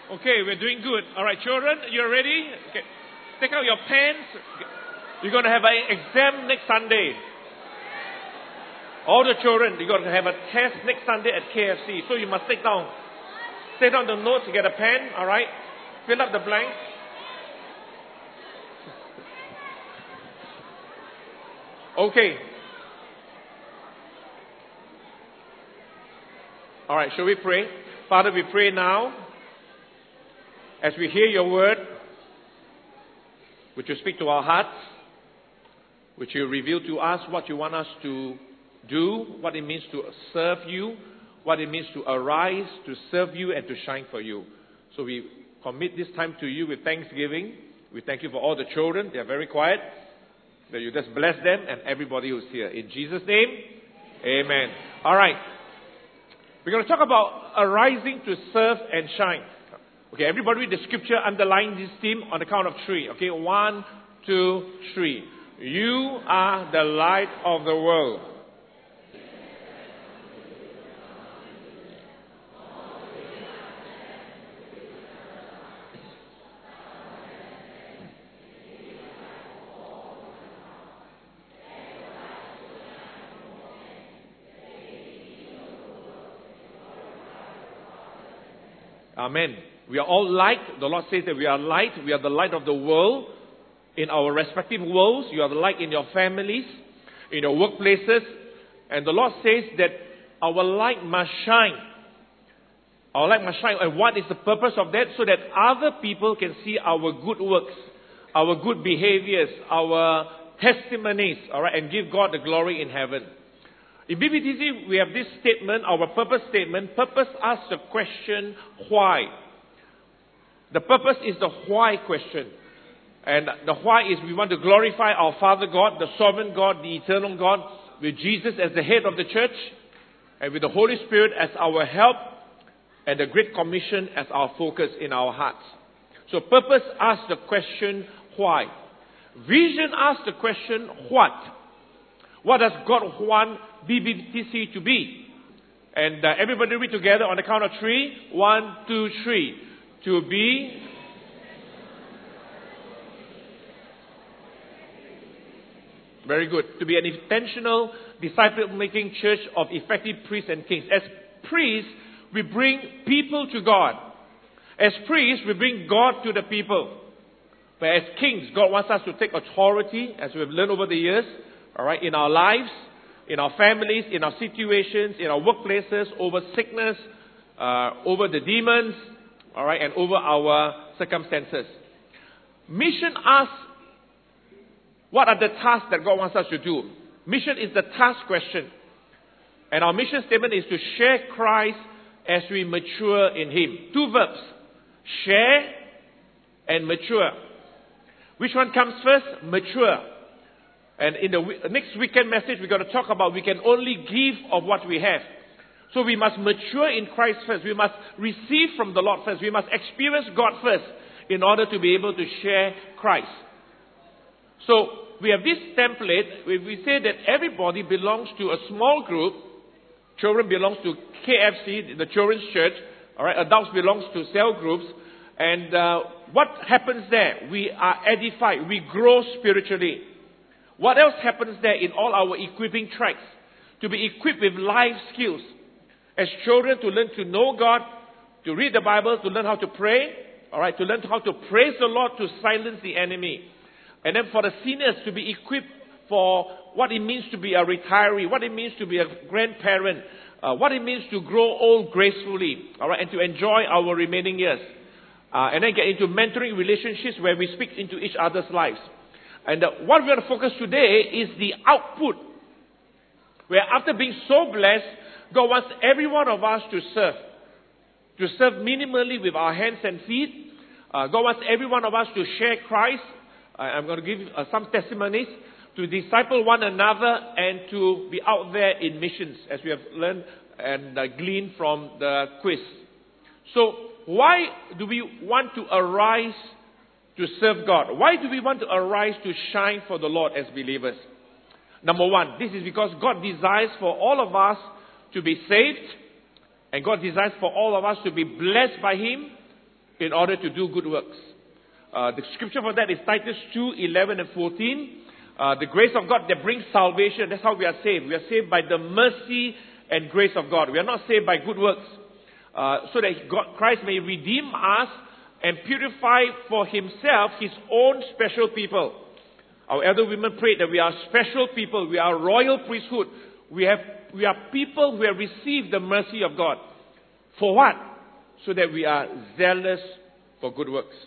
Okay, we're doing good. All right, children, you're ready? Okay. Take out your pens. You're going to have an exam next Sunday. All the children, you're going to have a test next Sunday at KFC. So you must take down the notes, get a pen, all right? Fill up the blanks. Okay. All right, shall we pray? Father, we pray now, as we hear your word, would you speak to our hearts? Would you reveal to us what you want us to do, what it means to serve you, what it means to arise, to serve you, and to shine for you. So we commit this time to you with thanksgiving. We thank you for all the children. They are very quiet. That you just bless them and everybody who's here. In Jesus' name, amen. All right. We're going to talk about arising to serve and shine. Okay, everybody read the scripture underlying this theme on the count of 3. Okay, 1, 2, 3. You are the light of the world. Amen. We are all light. The Lord says that we are light. We are the light of the world. In our respective worlds, you are the light in your families, in your workplaces. And the Lord says that our light must shine. Our light must shine. And what is the purpose of that? So that other people can see our good works, our good behaviors, our testimonies, all right, and give God the glory in heaven. In BBTC, we have this statement, our purpose statement. Purpose asks the question, why? The purpose is the why question. And the why is we want to glorify our Father God, the sovereign God, the eternal God, with Jesus as the head of the church, and with the Holy Spirit as our help, and the Great Commission as our focus in our hearts. So purpose asks the question, why? Vision asks the question, what? What does God want BBTC to be? And everybody read together on the count of 3. 1, 2, 3. To be. Very good. To be an intentional, disciple-making church of effective priests and kings. As priests, we bring people to God. As priests, we bring God to the people. But as kings, God wants us to take authority, as we've learned over the years, all right, in our lives, in our families, in our situations, in our workplaces, over sickness, over the demons, all right, and over our circumstances. Mission asks, what are the tasks that God wants us to do? Mission is the task question. And our mission statement is to share Christ as we mature in Him. 2 verbs. Share and mature. Which one comes first? Mature. And in the next weekend message, we're going to talk about we can only give of what we have. So we must mature in Christ first. We must receive from the Lord first. We must experience God first in order to be able to share Christ. So we have this template where we say that everybody belongs to a small group. Children belongs to KFC, the children's church. All right, adults belongs to cell groups. And what happens there? We are edified. We grow spiritually. What else happens there in all our equipping tracks? To be equipped with life skills. As children, to learn to know God, to read the Bible, to learn how to pray. All right, to learn how to praise the Lord, to silence the enemy. And then for the seniors, to be equipped for what it means to be a retiree, what it means to be a grandparent, what it means to grow old gracefully, all right, and to enjoy our remaining years. And then get into mentoring relationships where we speak into each other's lives. And what we're going to focus today is the output. Where after being so blessed, God wants every one of us to serve. To serve minimally with our hands and feet. God wants every one of us to share Christ. I'm going to give some testimonies. To disciple one another and to be out there in missions, as we have learned and gleaned from the quiz. So, why do we want to arise to serve God? Why do we want to arise to shine for the Lord as believers? Number one, this is because God desires for all of us to be saved, and God desires for all of us to be blessed by Him, in order to do good works. The scripture for that is Titus 2:11 and 14. The grace of God that brings salvation. That's how we are saved. We are saved by the mercy and grace of God. We are not saved by good works. So that Christ may redeem us and purify for himself his own special people. Our elder women prayed that we are special people. We are royal priesthood. We are people who have received the mercy of God. For what? So that we are zealous for good works.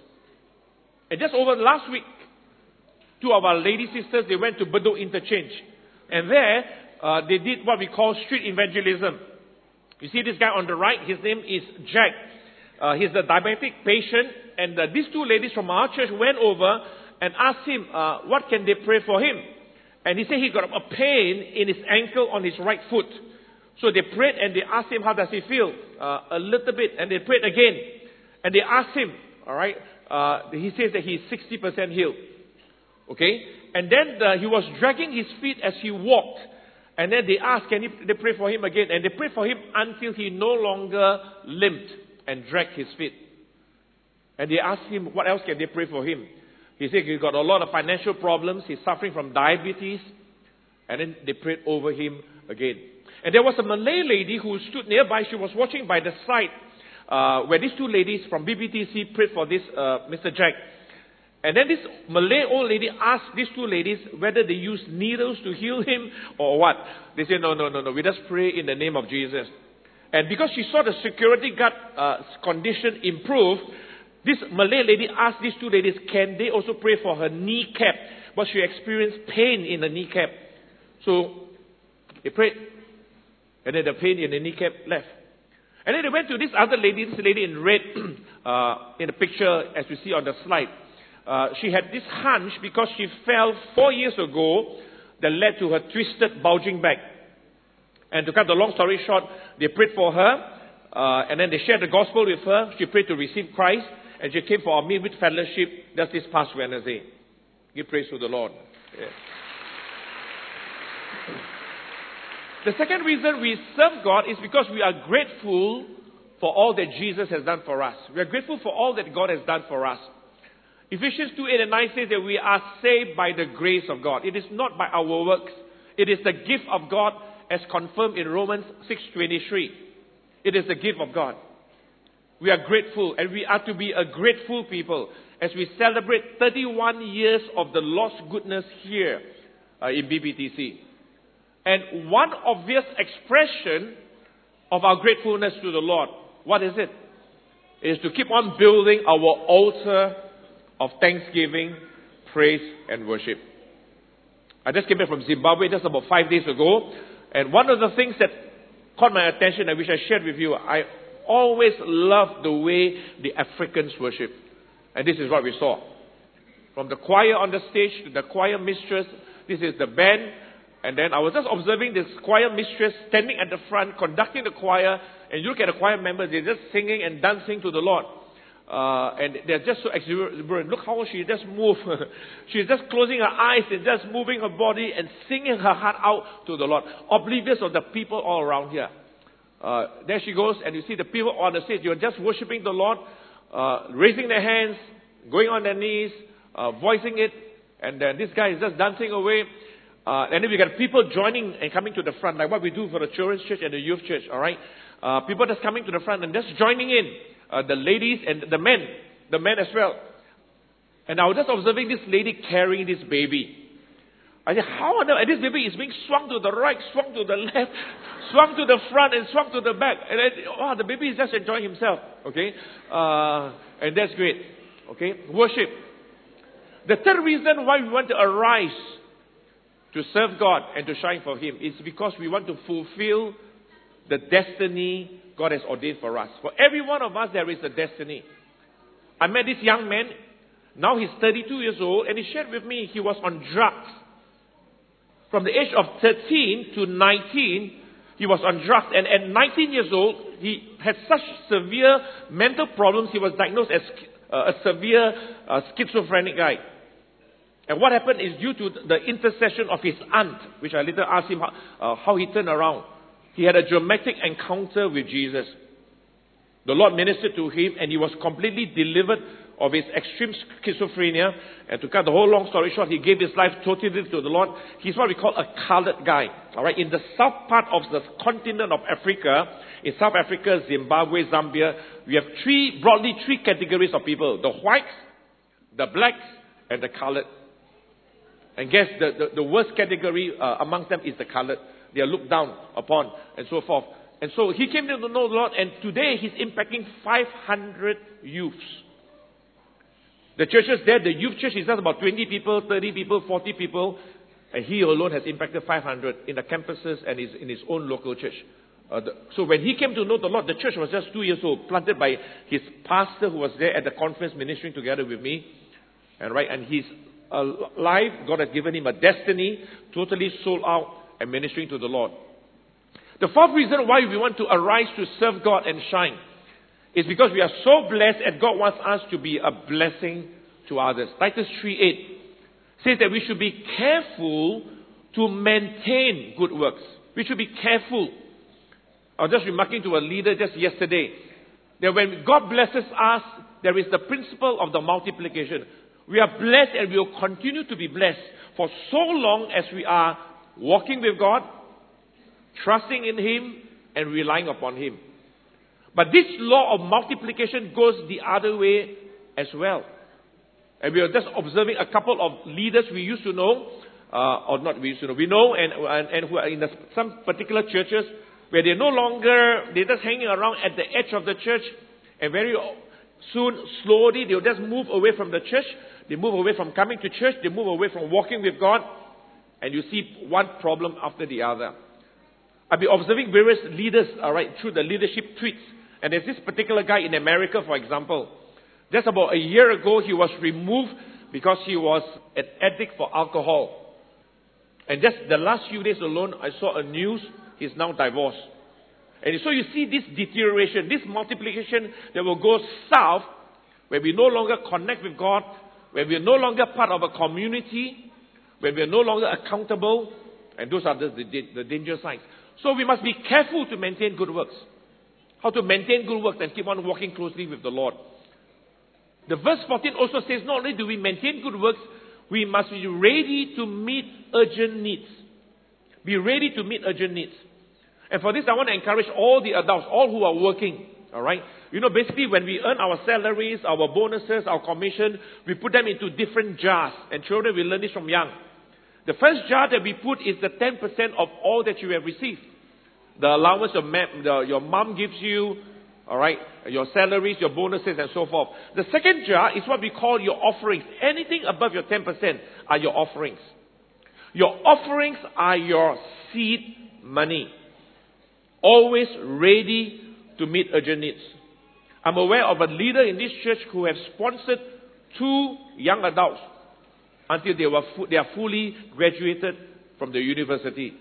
And just over last week, two of our lady sisters, they went to Bedok Interchange. And there, they did what we call street evangelism. You see this guy on the right, his name is Jack. He's a diabetic patient. And these two ladies from our church went over and asked him, what can they pray for him? And he said he got a pain in his ankle on his right foot. So they prayed and they asked him, how does he feel? A little bit. And they prayed again. And they asked him, alright, he says that he's 60% healed. Okay? And then he was dragging his feet as he walked. And then they asked, they pray for him again? And they prayed for him until he no longer limped and dragged his feet. And they asked him, what else can they pray for him? He said he's got a lot of financial problems. He's suffering from diabetes. And then they prayed over him again. And there was a Malay lady who stood nearby. She was watching by the side where these two ladies from BBTC prayed for this Mr. Jack. And then this Malay old lady asked these two ladies whether they used needles to heal him or what. They said, no. We just pray in the name of Jesus. And because she saw the security guard condition improve, this Malay lady asked these two ladies, can they also pray for her kneecap? But she experienced pain in the kneecap. So they prayed. And then the pain in the kneecap left. And then they went to this other lady, this lady in red, in the picture as we see on the slide. She had this hunch because she fell 4 years ago that led to her twisted, bulging back. And to cut the long story short, they prayed for her, and then they shared the gospel with her. She prayed to receive Christ, and she came for our midweek fellowship just this past Wednesday. Give praise to the Lord. Yeah. The second reason we serve God is because we are grateful for all that Jesus has done for us. We are grateful for all that God has done for us. Ephesians 2:8 and 9 says that we are saved by the grace of God. It is not by our works. It is the gift of God as confirmed in Romans 6:23. It is the gift of God. We are grateful, and we are to be a grateful people as we celebrate 31 years of the Lord's goodness here in BBTC. And one obvious expression of our gratefulness to the Lord, what is it? It is to keep on building our altar of thanksgiving, praise, and worship. I just came back from Zimbabwe just about 5 days ago. And one of the things that caught my attention, I wish I shared with you, I always love the way the Africans worship. And this is what we saw. From the choir on the stage to the choir mistress, this is the band. And then I was just observing this choir mistress standing at the front, conducting the choir. And you look at the choir members, they're just singing and dancing to the Lord. And they're just so exuberant. Look how she just moves. She's just closing her eyes and just moving her body and singing her heart out to the Lord. Oblivious of the people all around here. There she goes, and you see the people on the stage. You're just worshiping the Lord, raising their hands, going on their knees, voicing it. And then this guy is just dancing away. And then we got people joining and coming to the front, like what we do for the children's church and the youth church, alright? People just coming to the front and just joining in. The ladies and the men as well. And I was just observing this lady carrying this baby. I said, how on earth? And this baby is being swung to the right, swung to the left, swung to the front and swung to the back. And then, the baby is just enjoying himself. Okay? And that's great. Okay? Worship. The third reason why we want to arise to serve God and to shine for Him is because we want to fulfill the destiny God has ordained for us. For every one of us, there is a destiny. I met this young man. Now he's 32 years old, and he shared with me he was on drugs. From the age of 13 to 19, he was on drugs. And at 19 years old, he had such severe mental problems, he was diagnosed as a severe schizophrenic guy. And what happened is due to the intercession of his aunt, which I later asked him how he turned around. He had a dramatic encounter with Jesus. The Lord ministered to him, and he was completely delivered of his extreme schizophrenia. And to cut the whole long story short, he gave his life totally to the Lord. He's what we call a colored guy. All right, in the south part of the continent of Africa, in South Africa, Zimbabwe, Zambia, we have broadly three categories of people: the whites, the blacks, and the colored. And guess the worst category amongst them is the colored. They are looked down upon, and so forth. And so he came to know the Lord, and today he's impacting 500 youths. The churches there, the youth church is just about 20 people, 30 people, 40 people, and he alone has impacted 500 in the campuses and in his own local church. So when he came to know the Lord, the church was just 2 years old, planted by his pastor who was there at the conference ministering together with me. And he's alive. God has given him a destiny, totally sold out and ministering to the Lord. The fourth reason why we want to arise to serve God and shine is because we are so blessed and God wants us to be a blessing to others. Titus 3:8 says that we should be careful to maintain good works. We should be careful. I was just remarking to a leader just yesterday that when God blesses us, there is the principle of the multiplication. We are blessed and we will continue to be blessed for so long as we are walking with God, trusting in Him, and relying upon Him. But this law of multiplication goes the other way as well. And we are just observing a couple of leaders we used to know, or not we used to know, we know, and who are in some particular churches where they're no longer, they're just hanging around at the edge of the church, and very soon, slowly, they'll just move away from the church. They move away from coming to church. They move away from walking with God. And you see one problem after the other. I've been observing various leaders, through the leadership tweets. And there's this particular guy in America, for example. Just about a year ago, he was removed because he was an addict for alcohol. And just the last few days alone, I saw a news, he's now divorced. And so you see this deterioration, this multiplication that will go south, where we no longer connect with God, where we are no longer part of a community, where we are no longer accountable, and those are the danger signs. So we must be careful to maintain good works. How to maintain good works and keep on walking closely with the Lord. The verse 14 also says, not only do we maintain good works, we must be ready to meet urgent needs. Be ready to meet urgent needs. And for this, I want to encourage all the adults, all who are working, alright? Basically when we earn our salaries, our bonuses, our commission, we put them into different jars. And children will learn this from young. The first jar that we put is the 10% of all that you have received. The allowance your mom gives you, alright, your salaries, your bonuses and so forth. The second jar is what we call your offerings. Anything above your 10% are your offerings. Your offerings are your seed money. Always ready to meet urgent needs. I'm aware of a leader in this church who have sponsored 2 young adults until they are fully graduated from the university.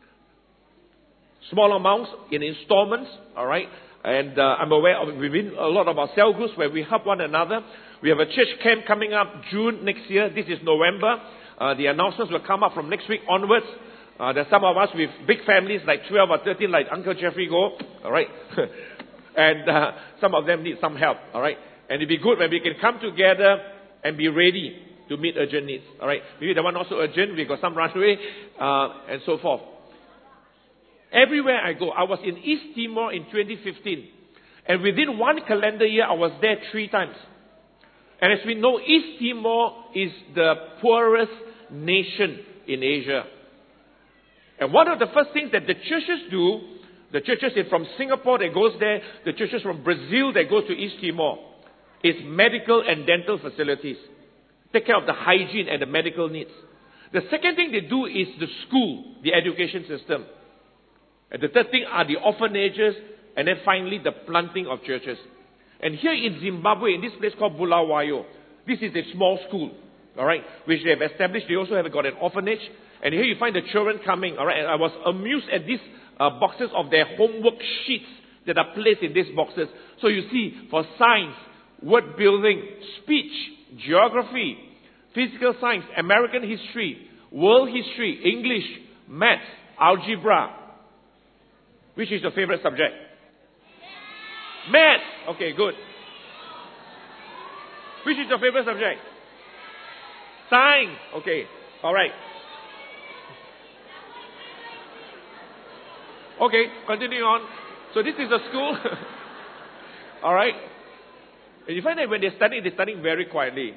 Small amounts in installments, alright? And I'm aware of within a lot of our cell groups where we help one another. We have a church camp coming up June next year. This is November. The announcements will come up from next week onwards. There's some of us with big families like 12 or 13 like Uncle Jeffrey Go. Alright? And some of them need some help. Alright? And it'd be good when we can come together and be ready to meet urgent needs. Alright? Maybe the one not so urgent, we got some runway, and so forth. Everywhere I go, I was in East Timor in 2015. And within 1 calendar year, I was there 3 times. And as we know, East Timor is the poorest nation in Asia. And one of the first things that the churches do, the churches from Singapore that goes there, the churches from Brazil that goes to East Timor, is medical and dental facilities. Take care of the hygiene and the medical needs. The second thing they do is the school, the education system. And the third thing are the orphanages, and then finally the planting of churches. And here in Zimbabwe, in this place called Bulawayo, this is a small school, alright, which they have established. They also have got an orphanage. And here you find the children coming, alright, and I was amused at these boxes of their homework sheets that are placed in these boxes. So you see, for science, word building, speech, geography, physical science, American history, world history, English, maths, algebra. Which is your favorite subject? Math. Okay, good. Which is your favorite subject? Science. Okay, all right. Okay, continuing on. So this is a school. All right. And you find that when they're studying very quietly.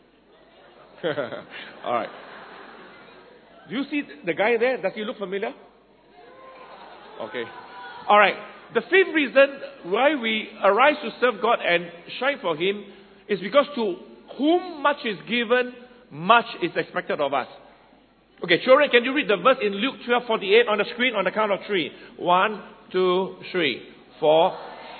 All right. Do you see the guy there? Does he look familiar? Okay. All right. The fifth reason why we arise to serve God and shine for Him is because to whom much is given, much is expected of us. Okay, children, can you read the verse in Luke 12:48 on the screen on the count of three? 1, 2, 3, 4.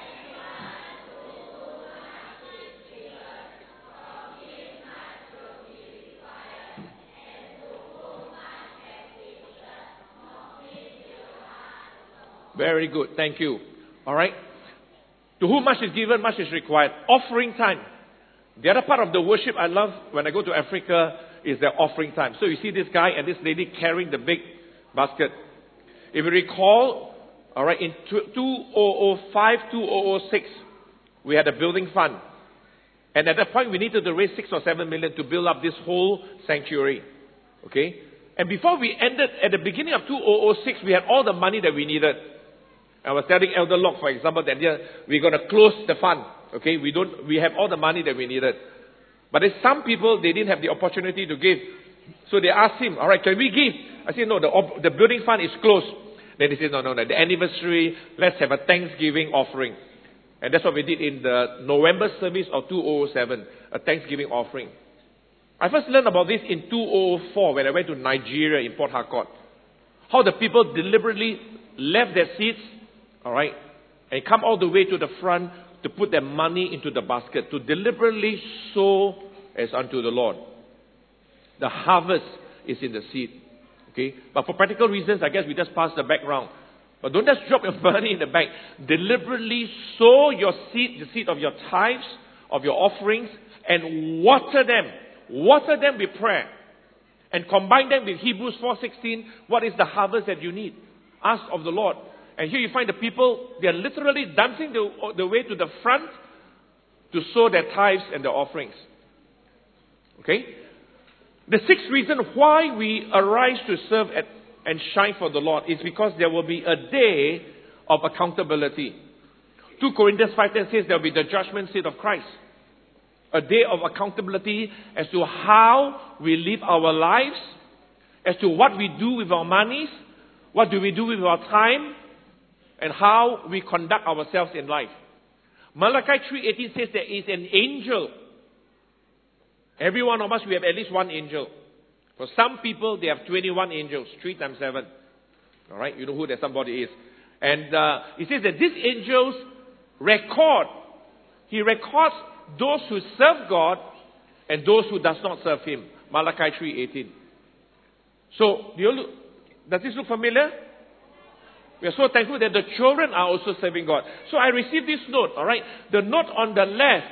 Very good, thank you. All right. To whom much is given, much is required. Offering time. The other part of the worship I love when I go to Africa is their offering time. So you see this guy and this lady carrying the big basket. If you recall, all right, in 2005, 2006, we had a building fund. And at that point, we needed to raise 6 or 7 million to build up this whole sanctuary. Okay? And before we ended, at the beginning of 2006, we had all the money that we needed. I was telling Elder Locke, for example, that we're going to close the fund. Okay? We have all the money that we needed. But there's some people, they didn't have the opportunity to give. So they asked him, all right, can we give? I said, no, the building fund is closed. Then he said, no, the anniversary, let's have a Thanksgiving offering. And that's what we did in the November service of 2007, a Thanksgiving offering. I first learned about this in 2004 when I went to Nigeria in Port Harcourt. How the people deliberately left their seats, all right, and come all the way to the front to put their money into the basket, to deliberately sow as unto the Lord. The harvest is in the seed. Okay? But for practical reasons, I guess we just pass the background. But don't just drop your money in the bank. Deliberately sow your seed, the seed of your tithes, of your offerings, and water them. Water them with prayer. And combine them with Hebrews 4:16. What is the harvest that you need? Ask of the Lord. And here you find the people, they are literally dancing the way to the front to sow their tithes and their offerings. Okay? The sixth reason why we arise to serve and shine for the Lord is because there will be a day of accountability. 2 Corinthians 5:10 says there will be the judgment seat of Christ. A day of accountability as to how we live our lives, as to what we do with our monies, what do we do with our time, and how we conduct ourselves in life. Malachi 3:18 says there is an angel. Every one of us, we have at least one angel. For some people, they have 21 angels, 3 times 7. All right, you know who that somebody is. And it says that these angels record. He records those who serve God and those who does not serve Him. Malachi 3:18. So, does this look familiar? We are so thankful that the children are also serving God. So I received this note, all right. The note on the left,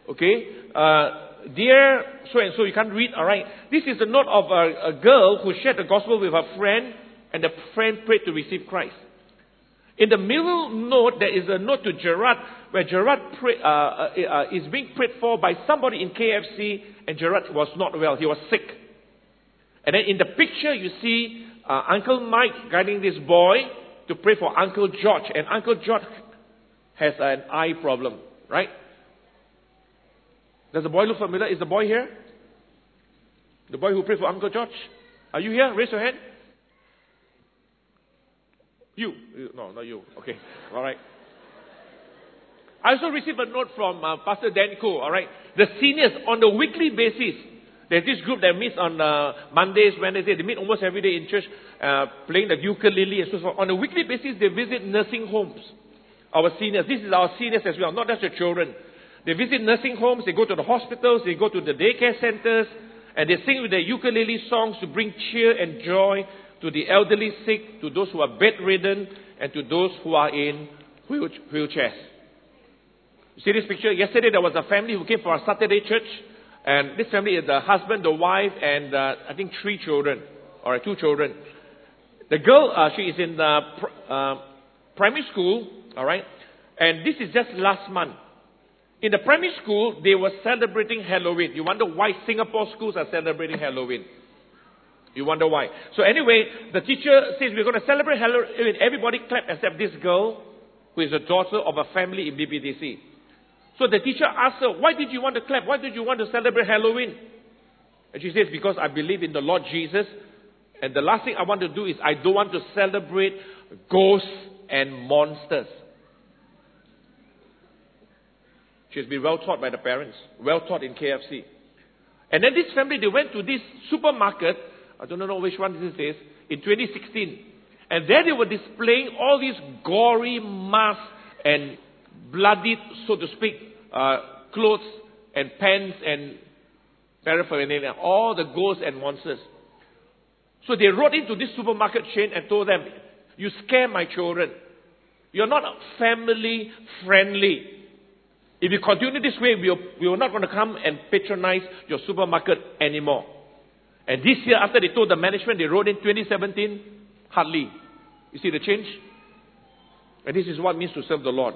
okay, dear so and so, you can't read, all right. This is the note of a girl who shared the gospel with her friend, and the friend prayed to receive Christ. In the middle note, there is a note to Gerard, where Gerard is being prayed for by somebody in KFC, and Gerard was not well. He was sick. And then in the picture, you see Uncle Mike guiding this boy to pray for Uncle George. And Uncle George has an eye problem, right? Does the boy look familiar? Is the boy here? The boy who prayed for Uncle George? Are you here? Raise your hand. You? No, not you. Okay. All right. I also received a note from Pastor Dan Ko, all right? The seniors, on a weekly basis, there's this group that meets on Mondays, Wednesdays. They meet almost every day in church, playing the ukulele and so forth. On a weekly basis, they visit nursing homes. Our seniors. This is our seniors as well, not just the children. They visit nursing homes, they go to the hospitals, they go to the daycare centers, and they sing with their ukulele songs to bring cheer and joy to the elderly sick, to those who are bedridden, and to those who are in wheelchairs. You see this picture? Yesterday there was a family who came for our Saturday church. And this family is the husband, the wife, and I think 3 children, or 2 children. The girl, she is in primary school, all right? And this is just last month. In the primary school, they were celebrating Halloween. You wonder why Singapore schools are celebrating Halloween. You wonder why. So anyway, the teacher says, we're going to celebrate Halloween. Everybody clap except this girl, who is a daughter of a family in BBDC. So the teacher asked her, why did you want to clap? Why did you want to celebrate Halloween? And she says, because I believe in the Lord Jesus. And the last thing I want to do is I don't want to celebrate ghosts and monsters. She's been well taught by the parents, well taught in KFC. And then this family, they went to this supermarket, I don't know which one this is, in 2016. And there they were displaying all these gory masks and bloodied, so to speak, clothes and pants and paraphernalia, all the ghosts and monsters. So they wrote into this supermarket chain and told them, you scare my children. You're not family friendly. If you continue this way, we are not going to come and patronize your supermarket anymore. And this year, after they told the management, they wrote in 2017, hardly. You see the change? And this is what it means to serve the Lord.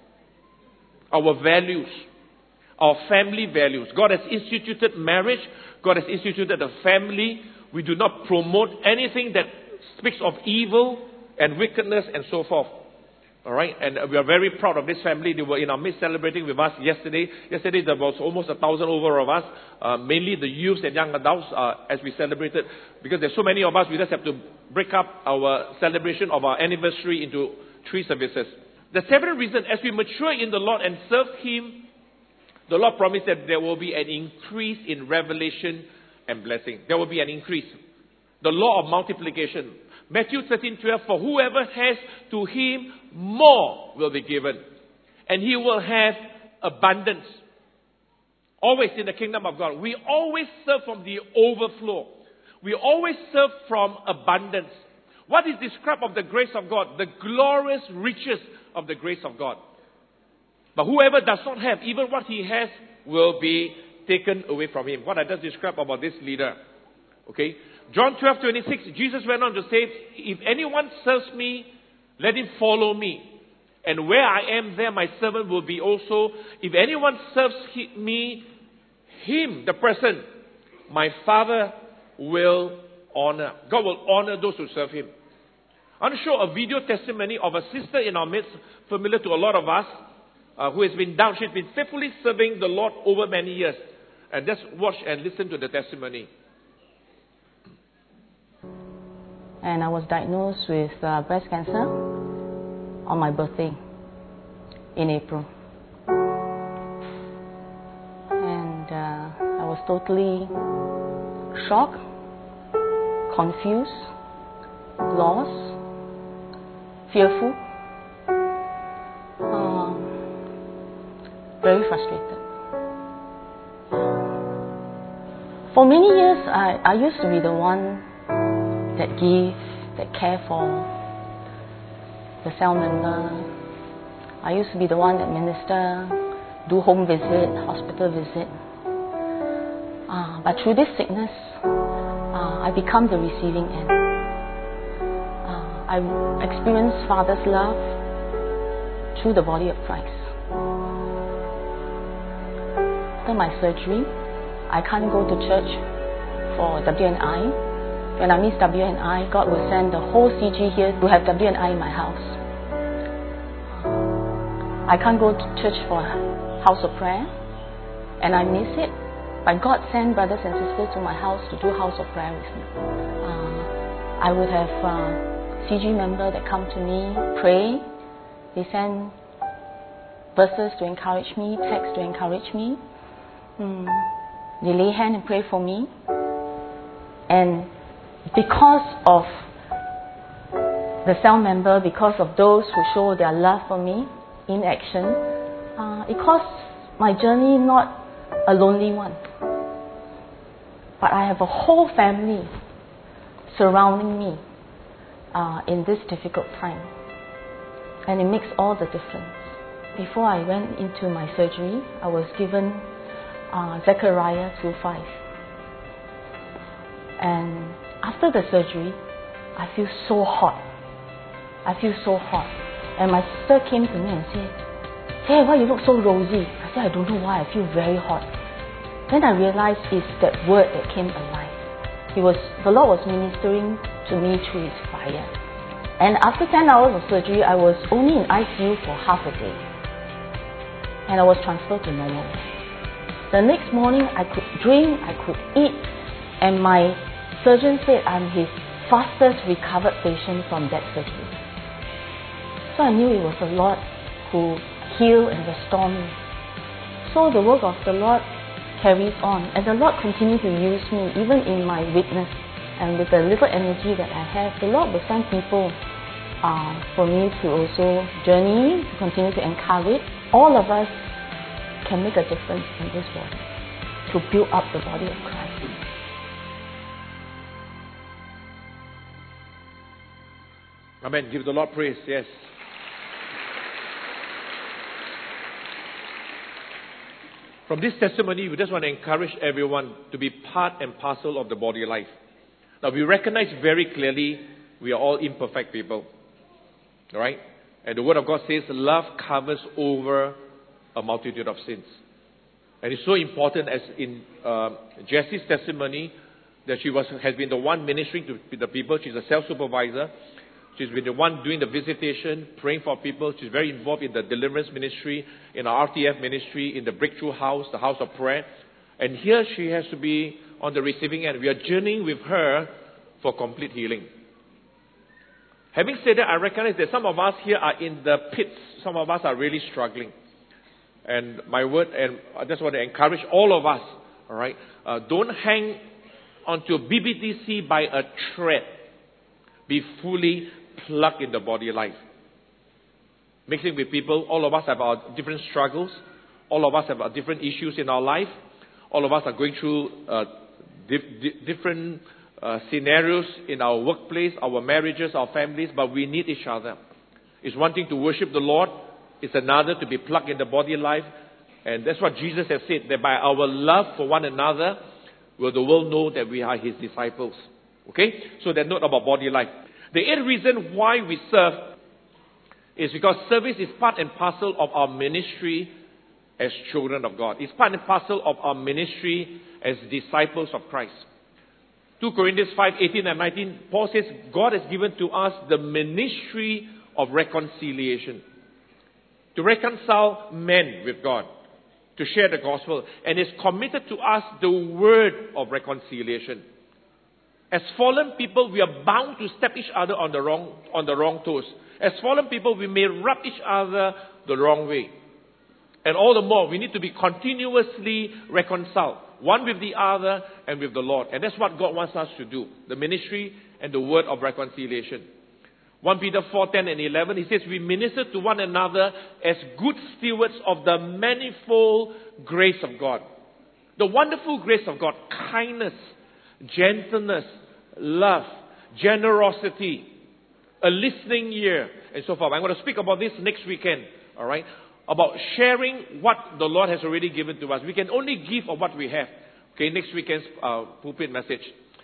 Our values, our family values. God has instituted marriage. God has instituted a family. We do not promote anything that speaks of evil and wickedness and so forth. All right, and we are very proud of this family. They were in our midst celebrating with us yesterday. Yesterday there was almost 1,000 over of us, mainly the youths and young adults, as we celebrated. Because there's so many of us, we just have to break up our celebration of our anniversary into 3 services. The seventh reason, as we mature in the Lord and serve Him, the Lord promised that there will be an increase in revelation and blessing. There will be an increase. The law of multiplication. Matthew 13:12, for whoever has, to him more will be given, and he will have abundance. Always in the kingdom of God, we always serve from the overflow. We always serve from abundance. What is described of the grace of God? The glorious riches of the grace of God. But whoever does not have, even what he has will be taken away from him. What I just described about this leader. Okay? John 12:26, Jesus went on to say, if anyone serves me, let him follow me. And where I am, there my servant will be also. If anyone serves me, him, the person, my Father will honor. God will honor those who serve him. I want to show a video testimony of a sister in our midst, familiar to a lot of us, who has been down. She's been faithfully serving the Lord over many years. And just watch and listen to the testimony. And I was diagnosed with breast cancer on my birthday in April. And I was totally shocked, confused, lost, fearful, very frustrated. For many years, I used to be the one that give, that care for the cell member. I used to be the one that minister, do home visit, hospital visit. But through this sickness, I become the receiving end. I experienced Father's love through the body of Christ. After my surgery, I can't go to church for WNI. When I miss WNI, God will send the whole CG here to have WNI in my house. I can't go to church for house of prayer, and I miss it. But God sent brothers and sisters to my house to do house of prayer with me. I would have CG member that come to me, pray. They send verses to encourage me, text to encourage me. They lay hand and pray for me. And because of the cell member, because of those who show their love for me in action, it caused my journey not a lonely one. But I have a whole family surrounding me in this difficult time. And it makes all the difference. Before I went into my surgery, I was given Zechariah 2:5. And after the surgery, I feel so hot. And my sister came to me and said, "Hey, why you look so rosy?" I said, "I don't know why, I feel very hot." Then I realized it's that word that came alive. The Lord was ministering to me through His fire. And after 10 hours of surgery, I was only in ICU for half a day. And I was transferred to normal. The next morning, I could drink, I could eat, and my surgeon said I'm his fastest recovered patient from that surgery. So I knew it was the Lord who healed and restored me. So the work of the Lord carries on, and the Lord continues to use me even in my weakness, and with the little energy that I have, the Lord will send people for me to also journey, to continue to encourage. All of us can make a difference in this world to build up the body of Christ. Amen. Give the Lord praise. Yes. From this testimony, we just want to encourage everyone to be part and parcel of the body life. Now, we recognize very clearly we are all imperfect people. All right? And the Word of God says love covers over a multitude of sins. And it's so important, as in Jessie's testimony, that she has been the one ministering to the people. She's a self-supervisor. She's been the one doing the visitation, praying for people. She's very involved in the deliverance ministry, in our RTF ministry, in the Breakthrough House, the House of Prayer. And here she has to be on the receiving end. We are journeying with her for complete healing. Having said that, I recognize that some of us here are in the pits. Some of us are really struggling. And my word, and I just want to encourage all of us, all right, don't hang onto BBTC by a thread. Be fully plugged in the body life. Mixing with people, all of us have our different struggles. All of us have our different issues in our life. All of us are going through different scenarios in our workplace, our marriages, our families, but we need each other. It's one thing to worship the Lord. It's another to be plugged in the body life. And that's what Jesus has said, that by our love for one another, will the world know that we are His disciples. Okay? So that note about body life. The 8th reason why we serve is because service is part and parcel of our ministry as children of God. It's part and parcel of our ministry as disciples of Christ. 2 Corinthians 5:18 and 19, Paul says, God has given to us the ministry of reconciliation. To reconcile men with God. To share the gospel. And has committed to us the word of reconciliation. As fallen people, we are bound to step each other on the wrong toes. As fallen people, we may rub each other the wrong way. And all the more, we need to be continuously reconciled, one with the other and with the Lord. And that's what God wants us to do, the ministry and the word of reconciliation. 1 Peter 4:10 and 11, he says, we minister to one another as good stewards of the manifold grace of God. The wonderful grace of God, kindness, gentleness, love, generosity, a listening ear, and so forth. I'm going to speak about this next weekend, all right? About sharing what the Lord has already given to us. We can only give of what we have. Okay, next weekend's pulpit message.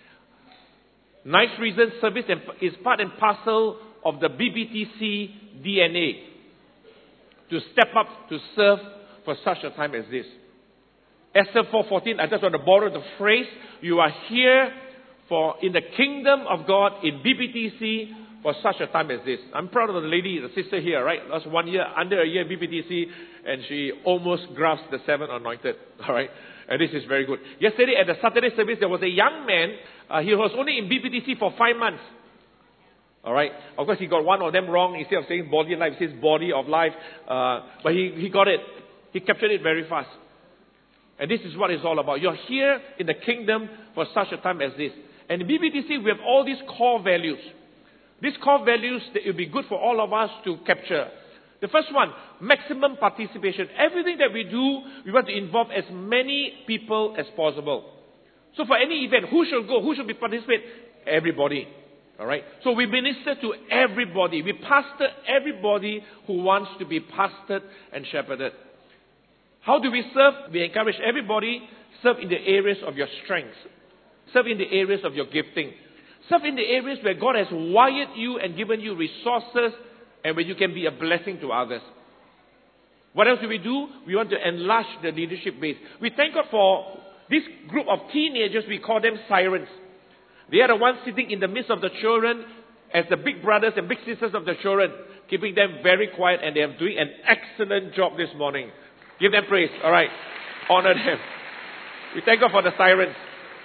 9th reason, service is part and parcel of the BBTC DNA. To step up to serve for such a time as this. Esther 4:14, I just want to borrow the phrase, you are here in the kingdom of God in BBTC for such a time as this. I'm proud of the lady, the sister here, right? That's 1 year, under a year in BBTC, and she almost grasped the 7 anointed, all right? And this is very good. Yesterday at the Saturday service, there was a young man, he was only in BBTC for 5 months. All right. Of course, he got one of them wrong. Instead of saying body of life, he says body of life. But he got it. He captured it very fast. And this is what it's all about. You're here in the kingdom for such a time as this. And in BBTC, we have all these core values. These core values that it will be good for all of us to capture. The first one, maximum participation. Everything that we do, we want to involve as many people as possible. So for any event, who should go? Who should participate? Everybody. All right. So we minister to everybody. We pastor everybody who wants to be pastored and shepherded. How do we serve? We encourage everybody, serve in the areas of your strengths. Serve in the areas of your gifting. Serve in the areas where God has wired you and given you resources and where you can be a blessing to others. What else do? We want to enlarge the leadership base. We thank God for this group of teenagers. We call them sirens. They are the ones sitting in the midst of the children as the big brothers and big sisters of the children, keeping them very quiet, and they are doing an excellent job this morning. Give them praise. All right. Honor them. We thank God for the sirens.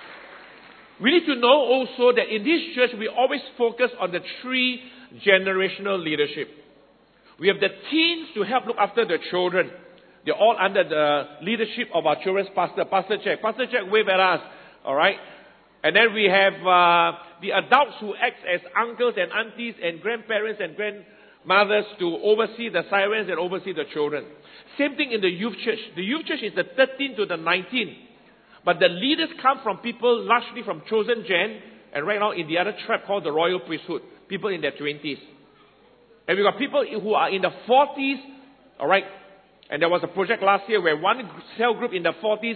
We need to know also that in this church, we always focus on the 3 generational leadership. We have the teens to help look after the children. They're all under the leadership of our children's pastor, Pastor Jack. Pastor Jack, wave at us. All right. And then we have the adults who act as uncles and aunties and grandparents and grandmothers to oversee the sirens and oversee the children. Same thing in the youth church. The youth church is the 13 to the 19. But the leaders come from people largely from chosen gen, and right now in the other tribe called the royal priesthood, people in their 20s. And we've got people who are in the 40s, all right. And there was a project last year where one cell group in the 40s,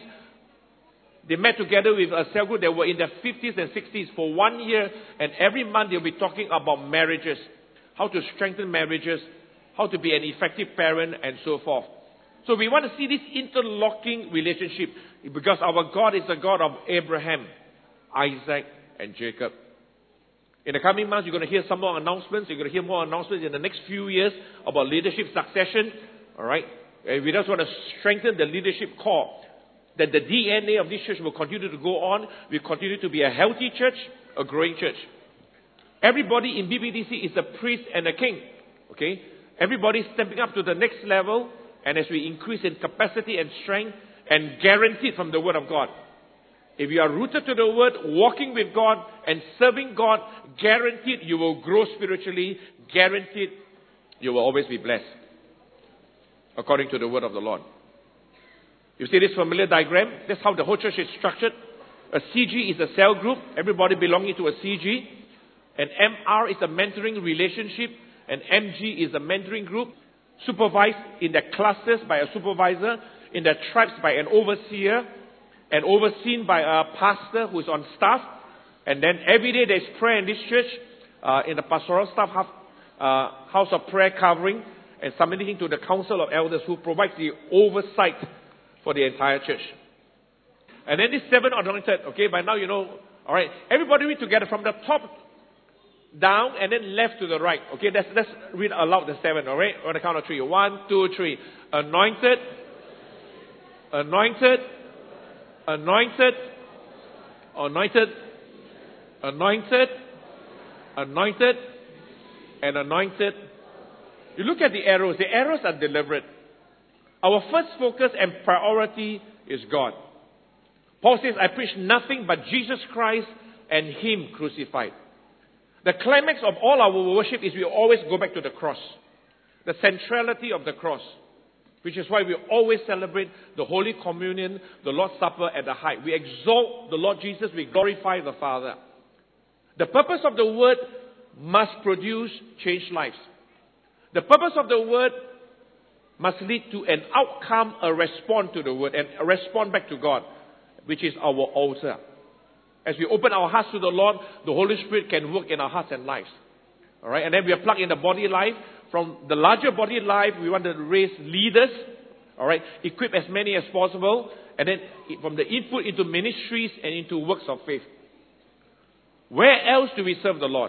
they met together with a cell group that were in their 50s and 60s for 1 year, and every month they'll be talking about marriages, how to strengthen marriages, how to be an effective parent, and so forth. So we want to see this interlocking relationship because our God is the God of Abraham, Isaac, and Jacob. In the coming months, you're going to hear some more announcements. You're going to hear more announcements in the next few years about leadership succession. All right? And we just want to strengthen the leadership core. That the DNA of this church will continue to go on. We continue to be a healthy church, a growing church. Everybody in BBDC is a priest and a king. Okay? Everybody is stepping up to the next level. And as we increase in capacity and strength, and guaranteed from the Word of God. If you are rooted to the Word, walking with God, and serving God, guaranteed you will grow spiritually. Guaranteed you will always be blessed. According to the Word of the Lord. You see this familiar diagram? That's how the whole church is structured. A CG is a cell group, everybody belonging to a CG. An MR is a mentoring relationship. An MG is a mentoring group. Supervised in their clusters by a supervisor. In their tribes by an overseer. And overseen by a pastor who is on staff. And then every day there's prayer in this church. In the pastoral staff house of prayer covering. And submitting to the council of elders who provides the oversight for the entire church. And then this 7 anointed, okay, by now you know, alright, everybody read together from the top down and then left to the right. Okay, let's read aloud the 7, alright, on the count of 3. 1, 2, 3. Anointed, anointed, anointed, anointed, anointed, anointed, and anointed. You look at the arrows are deliberate. Our first focus and priority is God. Paul says, I preach nothing but Jesus Christ and Him crucified. The climax of all our worship is we always go back to the cross. The centrality of the cross. Which is why we always celebrate the Holy Communion, the Lord's Supper at the height. We exalt the Lord Jesus, we glorify the Father. The purpose of the Word must produce changed lives. The purpose of the Word must lead to an outcome, a response to the Word, and a response back to God, which is our altar. As we open our hearts to the Lord, the Holy Spirit can work in our hearts and lives. Alright, and then we are plugged in the body life. From the larger body life, we want to raise leaders. Alright, equip as many as possible. And then from the input into ministries and into works of faith. Where else do we serve the Lord?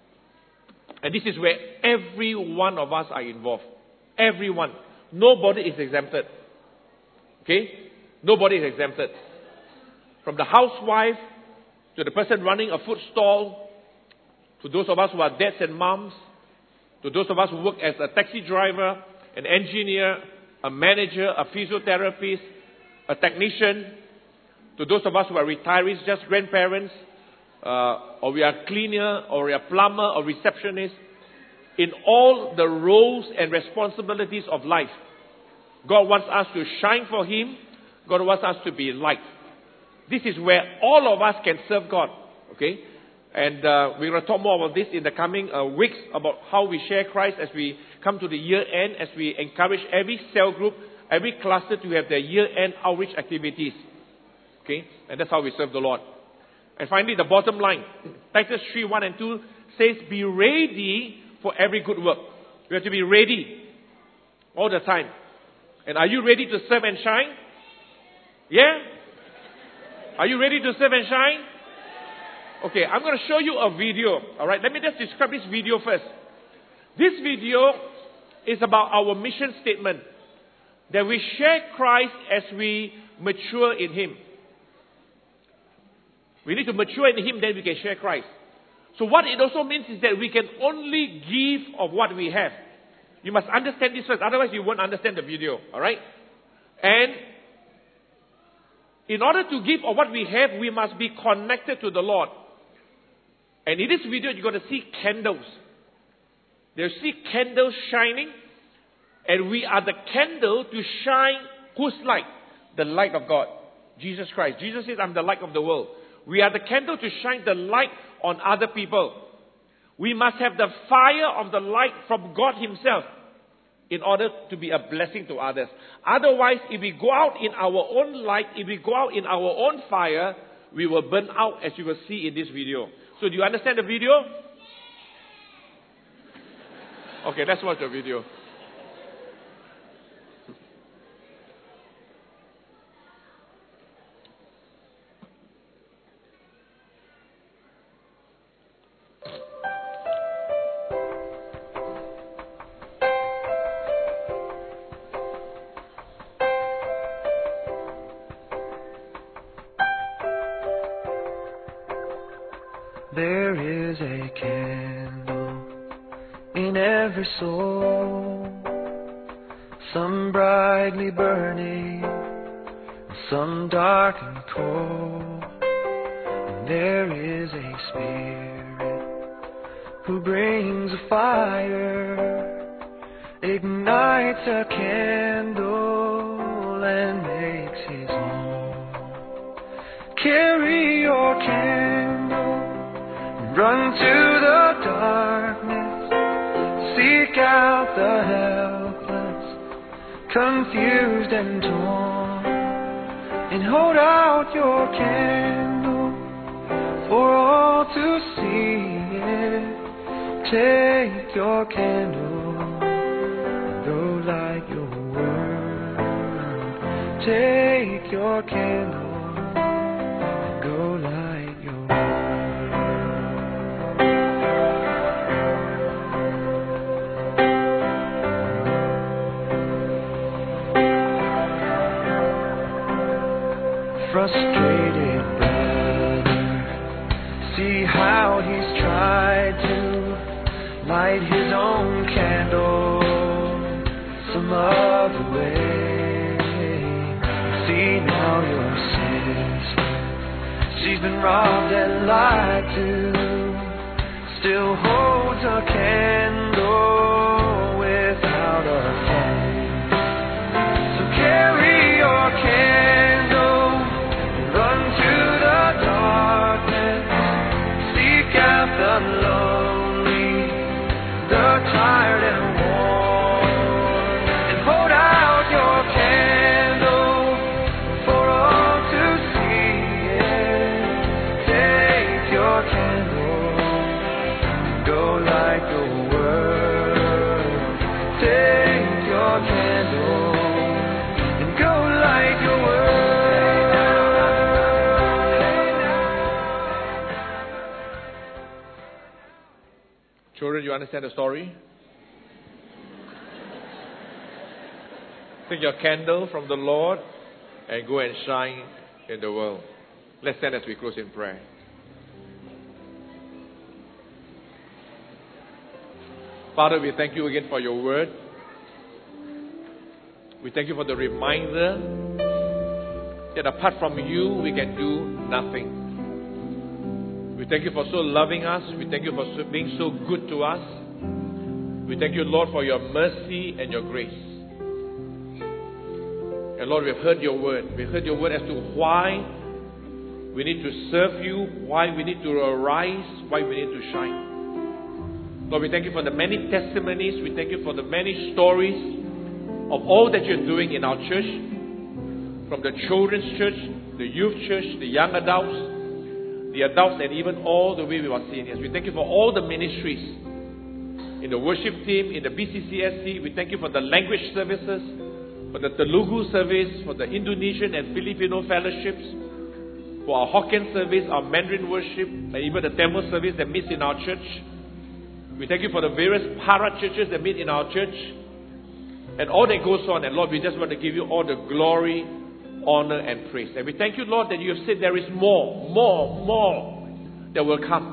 And this is where every one of us are involved. Everyone. Nobody is exempted. Okay? Nobody is exempted. From the housewife to the person running a food stall, to those of us who are dads and moms, to those of us who work as a taxi driver, an engineer, a manager, a physiotherapist, a technician, to those of us who are retirees, just grandparents, or we are cleaner, or we are plumber, or receptionist. In all the roles and responsibilities of life, God wants us to shine for Him. God wants us to be light. This is where all of us can serve God. Okay? And we're going to talk more about this in the coming weeks, about how we share Christ as we come to the year end, as we encourage every cell group, every cluster to have their year end outreach activities. Okay? And that's how we serve the Lord. And finally, the bottom line. Titus 3, 1 and 2 says, be ready for every good work. We have to be ready all the time. And are you ready to serve and shine? Yeah? Are you ready to serve and shine? Okay, I'm going to show you a video. Alright, let me just describe this video first. This video is about our mission statement. That we share Christ as we mature in Him. We need to mature in Him, then we can share Christ. So what it also means is that we can only give of what we have. You must understand this first, otherwise you won't understand the video. Alright? And in order to give of what we have, we must be connected to the Lord. And in this video, you're going to see candles. You'll see candles shining. And we are the candle to shine whose light? The light of God. Jesus Christ. Jesus says, I'm the light of the world. We are the candle to shine the light on other people. We must have the fire of the light from God Himself in order to be a blessing to others. Otherwise, if we go out in our own light, if we go out in our own fire, we will burn out, as you will see in this video. So do you understand the video? Okay, let's watch the video. There is a candle in every soul, some brightly burning, some dark and cold. And there is a spirit who brings a fire, ignites a candle and makes His home. Carry your candle, run to the darkness, seek out the helpless, confused and torn, and hold out your candle for all to see it. Take your candle, go light your world. Take your candle, go light your world. Frustrated brother, see how he's tried to light his own candle some other way. See now your sister, she's been robbed and lied to, still holds a candle without a flame. So carry your candle, the lonely, the tired and worn, and hold out your candle for all to see it. Take your candle, go light the world. Take your candle and go light your world. Children, you understand the story? Take your candle from the Lord and go and shine in the world. Let's stand as we close in prayer. Father, we thank you again for your word. We thank you for the reminder that apart from you, we can do nothing. We thank you for so loving us. We thank you for being so good to us. We thank you, Lord, for your mercy and your grace. And Lord, we've heard your word. We've heard your word as to why we need to serve you, why we need to arise, why we need to shine. Lord, we thank you for the many testimonies. We thank you for the many stories of all that you're doing in our church, from the children's church, the youth church, the young adults, the adults, and even all the way we are seniors. We thank you for all the ministries in the worship team, in the BCCSC. We thank you for the language services, for the Telugu service, for the Indonesian and Filipino fellowships, for our Hokkien service, our Mandarin worship, and even the Tamil service that meets in our church. We thank you for the various para churches that meet in our church, and all that goes on. And Lord, we just want to give you all the glory, honor, and praise. And we thank you, Lord, that you have said there is more that will come.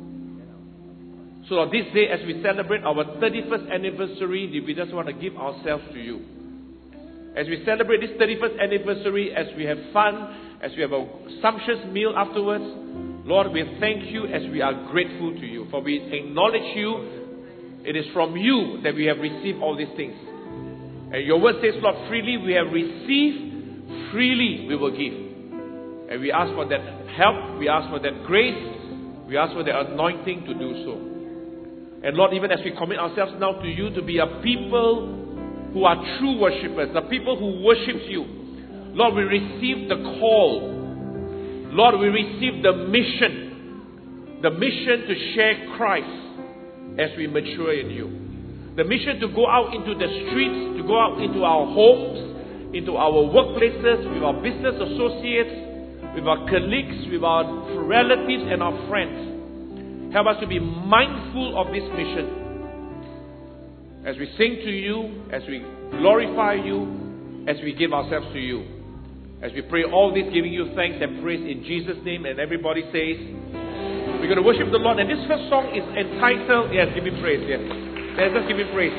So on this day, as we celebrate our 31st anniversary, we just want to give ourselves to you. As we celebrate this 31st anniversary, as we have fun, as we have a sumptuous meal afterwards, Lord, we thank you as we are grateful to you. For we acknowledge you. It is from you that we have received all these things. And your word says, Lord, freely we have received, freely we will give. And we ask for that help, we ask for that grace, we ask for the anointing to do so. And Lord, even as we commit ourselves now to you to be a people who are true worshippers, the people who worship you, Lord, we receive the call. Lord, we receive the mission to share Christ as we mature in you. The mission to go out into the streets, to go out into our homes, into our workplaces, with our business associates, with our colleagues, with our relatives and our friends. Help us to be mindful of this mission. As we sing to you, as we glorify you, as we give ourselves to you. As we pray all this, giving you thanks and praise in Jesus' name. And everybody says, we're going to worship the Lord. And this first song is entitled, yes, give me praise, yes. Let's just give me praise.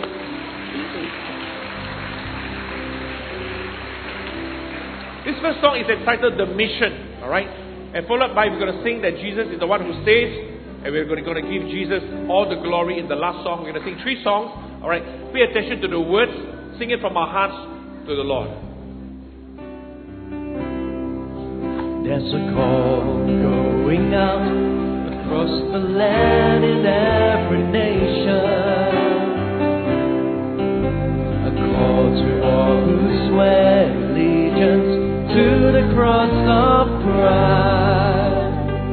This first song is entitled The Mission. Alright? And followed by, we're going to sing that Jesus is the one who saves. And we're going to give Jesus all the glory in the last song. We're going to sing 3 songs. Alright? Pay attention to the words. Sing it from our hearts to the Lord. There's a call going out across the land in every nation. A call to all who swear allegiance to the cross of Christ.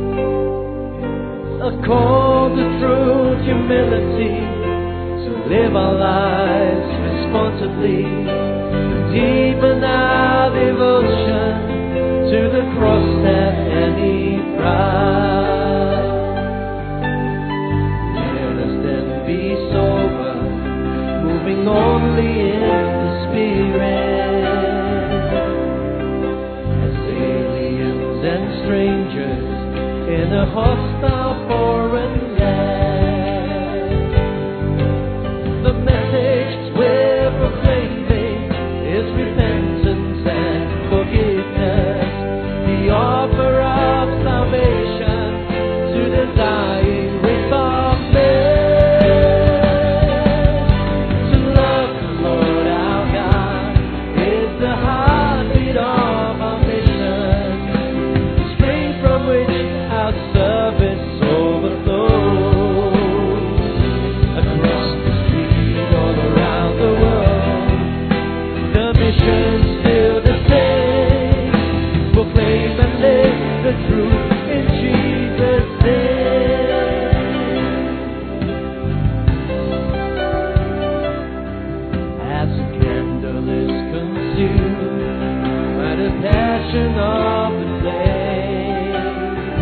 A call to true humility, to live our lives responsibly, to deepen our devotion to the cross at any price. Let us then be sober, moving only in the Spirit, as aliens and strangers in a hostile foreign land. The message we're proclaiming is repentance and forgiveness, the offer of salvation to the dying race of men. To love the Lord our God is the heartbeat of our mission, the spring from which our service overflows. Across the street, all around the world, the mission's still the same. Proclaim and live the truth in Jesus' name. As a candle is consumed by the passion of the flame,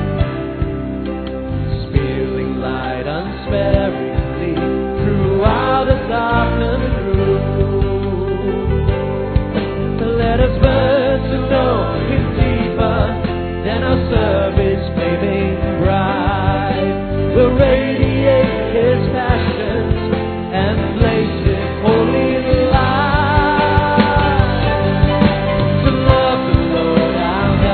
spilling light unsparingly throughout a darkened room. Let us burn to know Him deeper than our service flaming bright. We'll radiate His passions and blaze His holy light. To love the Lord our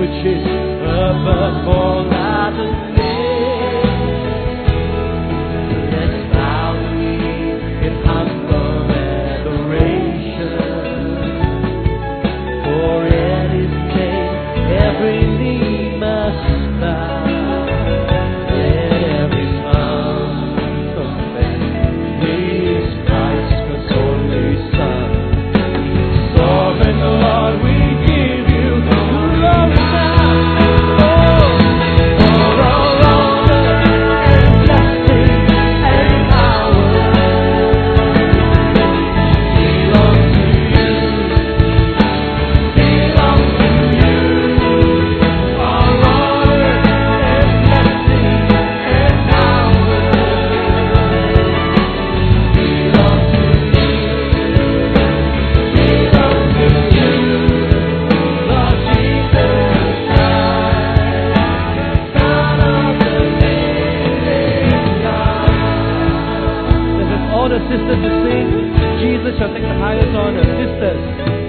which is above all other names. Let's bow the knee in humble adoration. For in His name every knee must bow. Let every tongue confess He is Christ, God's only Son. Sovereign Lord, we give You glory now. Oh, for all honor and blessing and power belong to You. Belong to You. All honor and blessing and power belong to You. Belong to You, Lord Jesus Christ, Son of the living God. This is all the sisters to sing. Jesus shall take the highest honor. Sisters.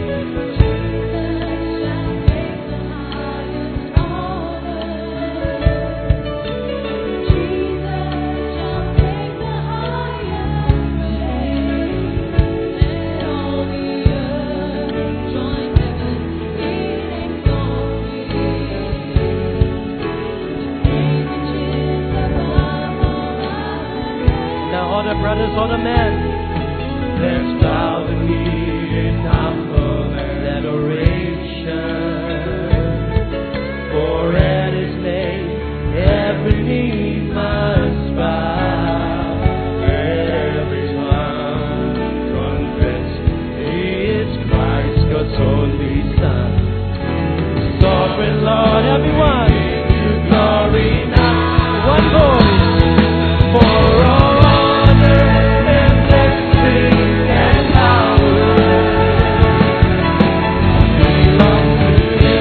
Now all the brothers, all the men. Let's bow the knee in humble adoration. For at His name every knee must bow. Every tongue confess He is Christ, God's only Son. Sovereign Lord, everyone, You glory now. One voice. For all honor and blessing and power belong to You.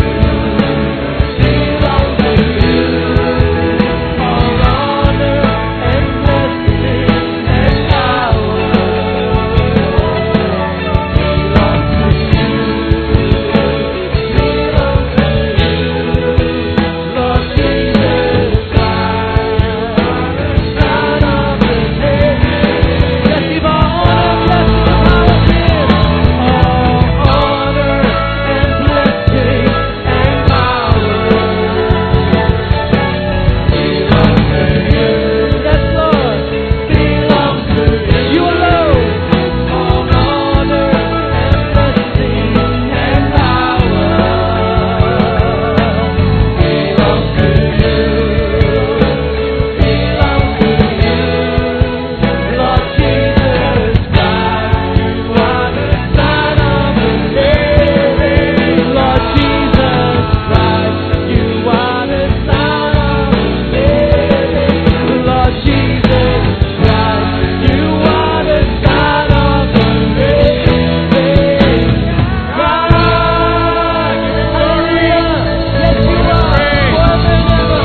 Belong to You. All honor and blessing and power belong to You. Belong to You, Lord Jesus Christ, Son of the living. Let's give our honor, blessing, and power to Him. All honor and blessing and power belong to You. Yes, Lord, belong to You alone. All honor and blessing and power belong to You. Belong to You, Lord Jesus Christ. You are the Son of the living. Lord Jesus Christ, You are the Son of the living. Lord Jesus Christ, You are the Son of the living. Christ, hallelujah. Yes, You are, forever and ever.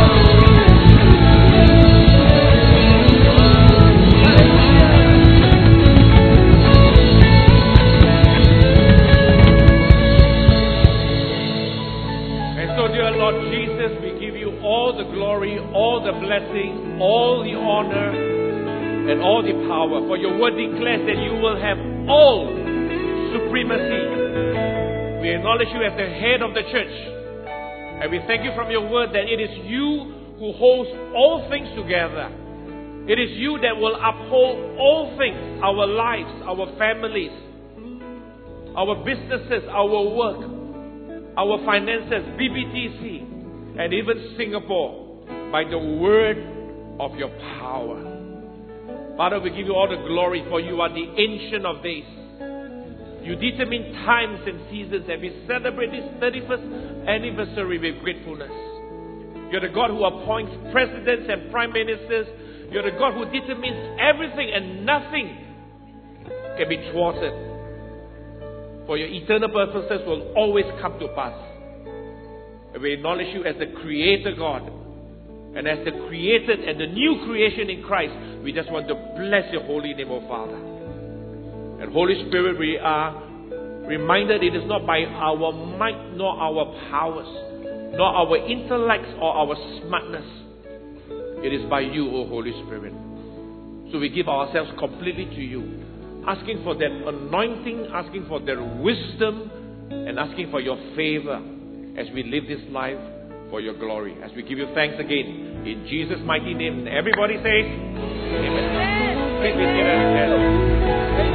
And so, dear Lord Jesus, we give You all the glory, all the blessing, all the honor, and all the power. For Your word declares that You will have all supremacy. We acknowledge You as the head of the church. And we thank You from Your word that it is You who holds all things together. It is You that will uphold all things, our lives, our families, our businesses, our work, our finances, BBTC, and even Singapore, by the word of Your power. Father, we give You all the glory, for You are the Ancient of Days. You determine times and seasons, and we celebrate this 31st anniversary with gratefulness. You're the God who appoints presidents and prime ministers. You're the God who determines everything, and nothing can be thwarted. For Your eternal purposes will always come to pass. And we acknowledge You as the Creator God. And as the created and the new creation in Christ, we just want to bless Your holy name, O Father. And Holy Spirit, we are reminded it is not by our might nor our powers, nor our intellects or our smartness. It is by you, O Holy Spirit. So we give ourselves completely to you, asking for that anointing, asking for that wisdom, and asking for your favor as we live this life for your glory. As we give you thanks again, in Jesus' mighty name. Everybody says, Amen. Please be seated.